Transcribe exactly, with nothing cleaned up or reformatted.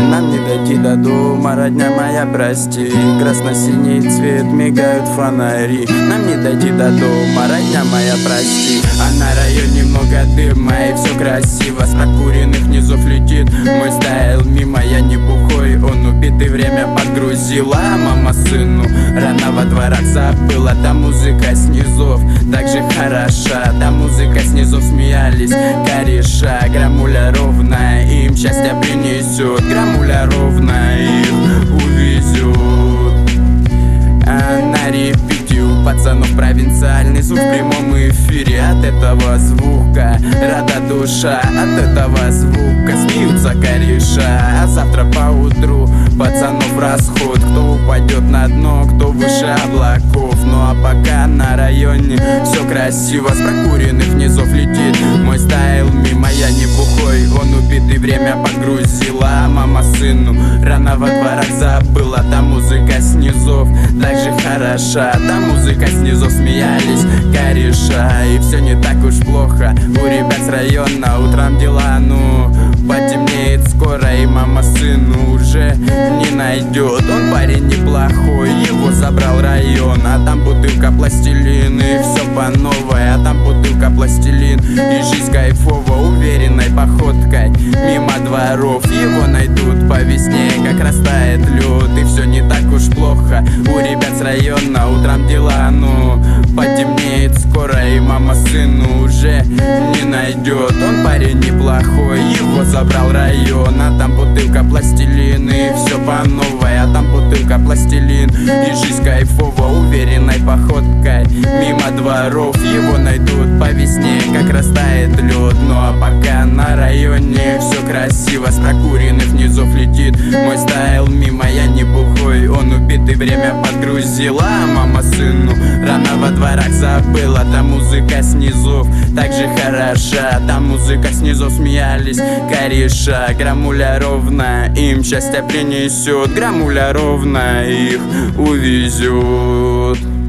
Нам не дойти до дома, родня моя, прости. Красно-синий цвет, мигают фонари. Нам не дойти до дома, родня моя, прости. А на районе много дыма и все красиво. С прокуренных низов летит мой стайл мимо. Я не бухой, он убит и время подгрузила. Мама сыну рано во дворах забыла. Да музыка снизов так же хороша. Да музыка снизов смеялись кореша. Грамуля ровная им счастье принесет. Грамуля ровная их увезет. А на репите у пацанов провинциальный звук в прямом эфире. От этого звука рада душа. От этого звука смеются кореша. А завтра поутру пацанов расход. Кто упадет на дно, кто выше облаков. Ну а пока на районе все красиво. С прокуренных низов летит мой стайл мимо. Я не бухой, он убит и время подгрузила. Мама сыну рано во дворах забыла. Да музыка снизов так же хороша. Да музыка снизов смеялись кореша. И все не так уж плохо у ребят с района. Утром дела, ну потемнеет скоро. И мама сыну уже не найдет. Он парень неплохой, его забрал район. А там бутылка пластилин и все по новой. А там бутылка пластилин и жизнь кайфово. Уверенной походкой мимо дворов его найдут по весне, как растает лед. И все не так уж плохо у ребят с района. Утром дела, ну потемнеет скоро. И мама сыну уже не найдет. Он парень неплохой, его забрал район. А там бутылка пластилин и все по новой. А там бутылка пластилин и жизнь кайфово. Уверенной походкой мимо дворов его найдут по весне, как растает лед. Ну а пока на районе все красиво. С прокуренных низов летит мой стайл мимо. Я не бухой, он убит и время подгрузила. Мама сыну рано во дворах забыла. Да музыка снизов так же хороша. Да музыка снизов смеялись кореша. Грамуля ровно им счастье принесет. Грамуля ровно их увезет.